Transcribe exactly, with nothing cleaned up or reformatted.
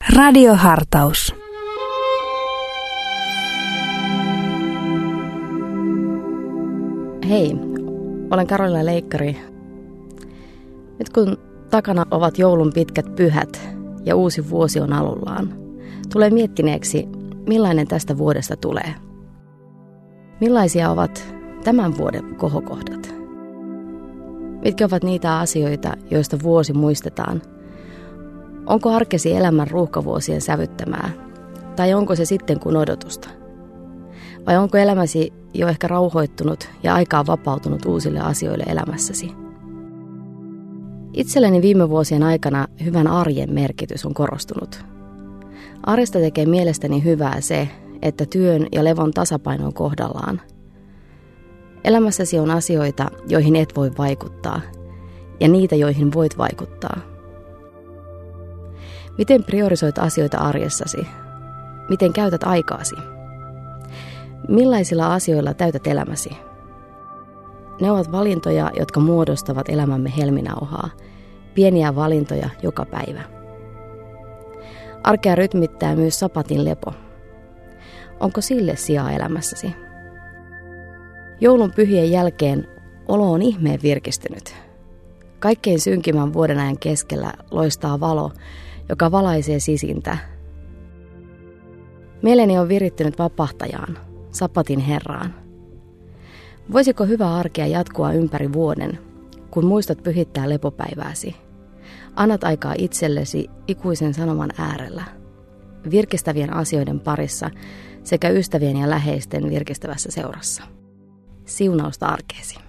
Radiohartaus. Hei, olen Karolina Leikkari. Nyt kun takana ovat joulun pitkät pyhät ja uusi vuosi on alullaan, tulee miettineeksi, millainen tästä vuodesta tulee. Millaisia ovat tämän vuoden kohokohdat? Mitkä ovat niitä asioita, joista vuosi muistetaan? Onko arkesi elämän ruuhkavuosien sävyttämää? Tai onko se sitten kuin odotusta? Vai onko elämäsi jo ehkä rauhoittunut ja aikaa vapautunut uusille asioille elämässäsi? Itselleni viime vuosien aikana hyvän arjen merkitys on korostunut. Arjesta tekee mielestäni hyvää se, että työn ja levon tasapaino on kohdallaan. Elämässäsi on asioita, joihin et voi vaikuttaa, ja niitä, joihin voit vaikuttaa. Miten priorisoit asioita arjessasi? Miten käytät aikaasi? Millaisilla asioilla täytät elämäsi? Ne ovat valintoja, jotka muodostavat elämämme helminauhaa. Pieniä valintoja joka päivä. Arkea rytmittää myös sapatin lepo. Onko sille sijaa elämässäsi? Joulun pyhien jälkeen olo on ihmeen virkistynyt. Kaikkein synkimmän vuodenajan keskellä loistaa valo, joka valaisee sisintä. Mieleni on virittynyt vapahtajaan, sapatin Herraan. Voisiko hyvä arkea jatkua ympäri vuoden, kun muistat pyhittää lepopäivääsi? Annat aikaa itsellesi ikuisen sanoman äärellä, virkistävien asioiden parissa sekä ystävien ja läheisten virkistävässä seurassa. Siunausta arkeesi.